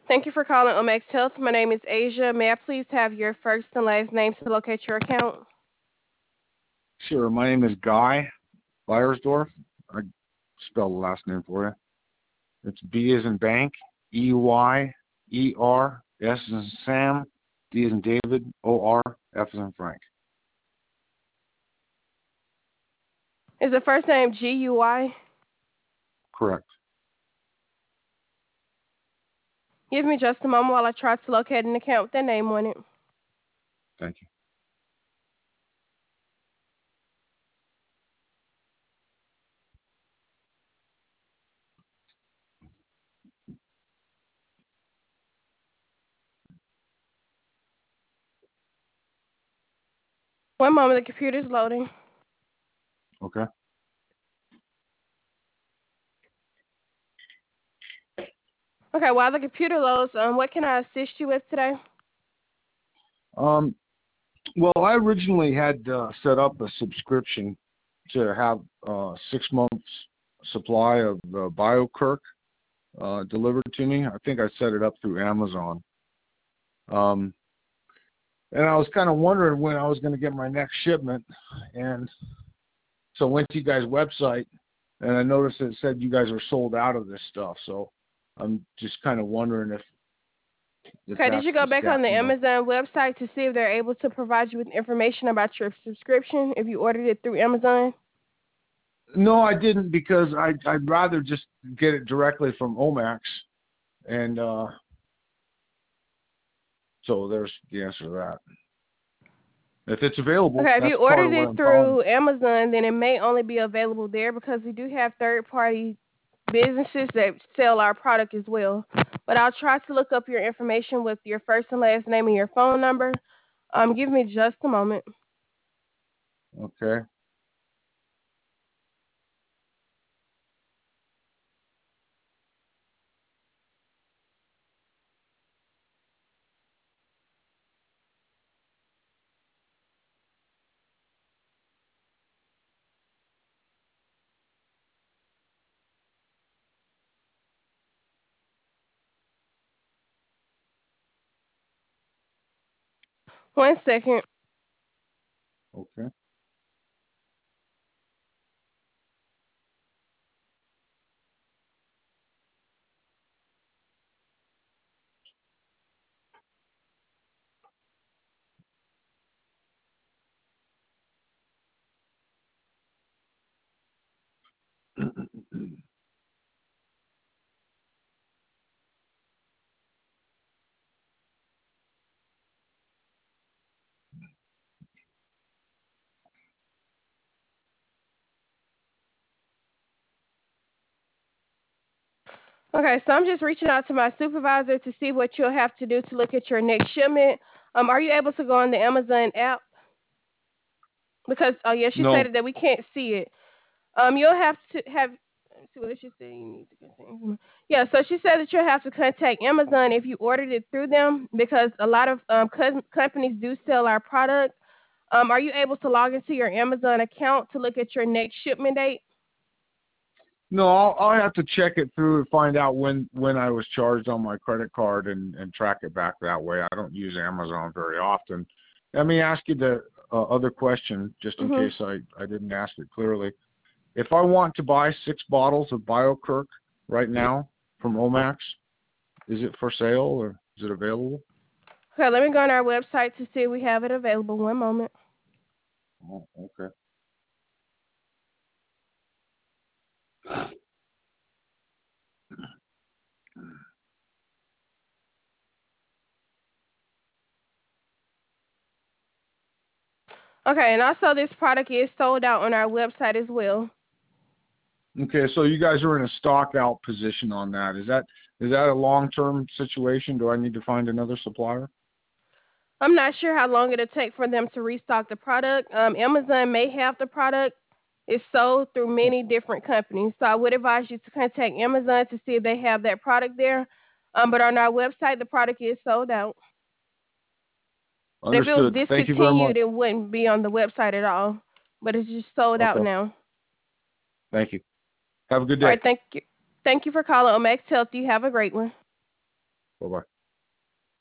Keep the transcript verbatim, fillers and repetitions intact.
Thank you for calling Omex Health. My name is Asia. May I please have your first and last name to locate your account? Sure. My name is Guy Beiersdorf. I spell the last name for you. It's B as in bank, E Y E R, S as in Sam, D as in David, O R, F as in Frank. Is the first name G U Y? Correct. Give me just a moment while I try to locate an account with their name on it. Thank you. One moment, the computer's loading. Okay. Okay, while the computer loads, um, what can I assist you with today? Um, well, I originally had uh, set up a subscription to have uh, six months supply of uh, BioKirk uh, delivered to me. I think I set it up through Amazon. Um, and I was kind of wondering when I was going to get my next shipment. And so I went to you guys' website, and I noticed it said you guys are sold out of this stuff. So I'm just kind of wondering if, if Okay, did that's you go the back stat, on the you know. Amazon website to see if they're able to provide you with information about your subscription if you ordered it through Amazon? No, I didn't because I, I'd rather just get it directly from Omax. And uh, so there's the answer to that. If it's available, Okay, if that's you part ordered of what it I'm calling. through Amazon, then it may only be available there because we do have third-party businesses that sell our product as well. But I'll try to look up your information with your first and last name and your phone number. Um, give me just a moment. Okay. One second. Okay. Okay, so I'm just reaching out to my supervisor to see what you'll have to do to look at your next shipment. Um, are you able to go on the Amazon app? Because oh yeah, she No. stated that we can't see it. Um, you'll have to have. Let's see what did she say. You need to contact. Yeah, so she said that you'll have to contact Amazon if you ordered it through them because a lot of um co- companies do sell our product. Um, are you able to log into your Amazon account to look at your next shipment date? No, I'll, I'll have to check it through and find out when, when I was charged on my credit card and, and track it back that way. I don't use Amazon very often. Let me ask you the uh, other question, just in Mhm. case I, I didn't ask it clearly. If I want to buy six bottles of BioKirk right now from Omax, is it for sale or is it available? Okay, let me go on our website to see if we have it available. One moment. Oh, okay. Okay, and also this product is sold out on our website as well. Okay, so you guys are in a stock out position on that. Is that is that a long term situation? Do I need to find another supplier? I'm not sure how long it'll take for them to restock the product. Um, Amazon may have the product. It's sold through many different companies. So I would advise you to contact Amazon to see if they have that product there. Um, but on our website, the product is sold out. If it was Understood. Thank you very discontinued, much. it wouldn't be on the website at all. But it's just sold out Okay. now. Thank you. Have a good All day. right, thank you. Thank you for calling Omex Health. You have a great one. Bye bye.